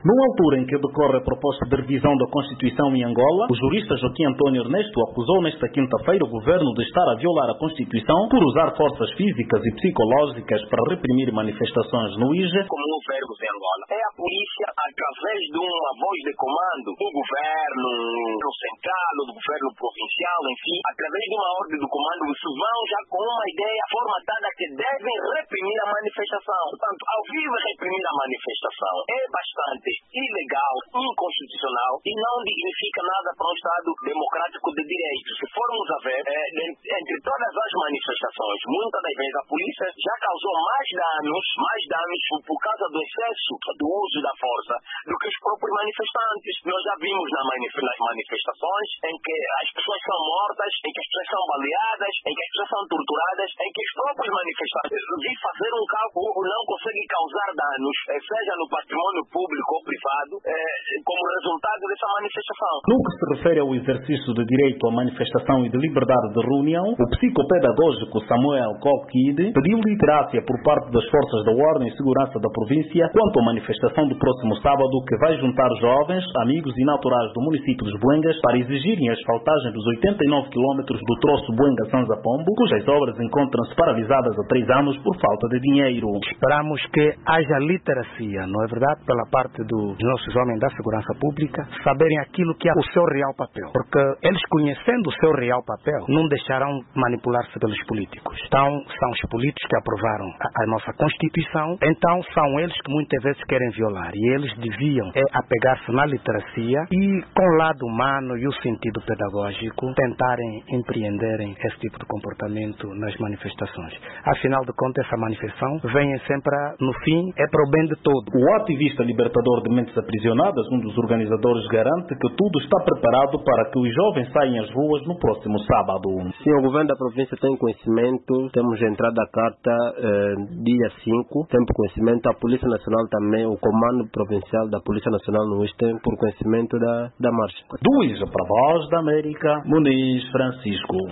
Numa altura em que decorre a proposta de revisão da Constituição em Angola, o jurista Joaquim António Ernesto acusou nesta quinta-feira o governo de estar a violar a Constituição por usar forças físicas e psicológicas para reprimir manifestações no IJE. Como não verbos em Angola, é a polícia, através de uma voz de comando do governo central, do governo provincial, enfim, através de uma ordem do comando, se vão já com uma ideia formatada que devem reprimir a manifestação. Portanto, ao vir reprimir a manifestação, é bastante ilegal, inconstitucional e não dignifica nada para um Estado democrático de direito. Se formos a ver, entre todas as manifestações, muitas das vezes a polícia já causou mais danos por causa do excesso do uso da força do que os próprios manifestantes. Nós já vimos nas manifestações em que as pessoas são mortas, em que as pessoas são baleadas, em que as pessoas são torturadas, em que os próprios manifestantes vêm fazer um cálculo não conseguem causar danos, seja no patrimônio público ou privado, como resultado dessa manifestação. No que se refere ao exercício de direito à manifestação e de liberdade de reunião, o psicopedagógico Samuel Colkide pediu literácia por parte das forças da ordem e segurança da província quanto à manifestação do próximo sábado, que vai juntar jovens, amigos e naturais do município de Buengas para exigirem a asfaltagem dos 89 quilómetros do troço Buenga-Sanza-Pombo, cujas obras encontram-se paralisadas há 3 anos por falta de dinheiro. Esperamos que haja literacia, não é verdade, pela parte dos nossos homens da segurança pública, saberem aquilo que é o seu real papel. Porque eles, conhecendo o seu real papel, não deixarão manipular-se pelos políticos. Então, são os políticos que aprovaram a nossa Constituição, então são eles que muitas vezes querem violar. E eles deviam apegar-se na literacia e, com o lado humano e o sentido pedagógico, tentarem empreenderem esse tipo de comportamento nas manifestações. Afinal de contas, essa manifestação vem sempre, no fim, é para o bem de todos. O ativista libertador de mentes aprisionadas, um dos organizadores, garante que tudo está preparado para que os jovens saiam às ruas no próximo sábado. Sim, o governo da província tem conhecimento, temos entrada a carta dia 5, temos conhecimento, a Polícia Nacional também, o Comando Provincial da Polícia Nacional no Oeste tem por conhecimento da marcha. Do IJE para a Voz da América, Muniz Francisco.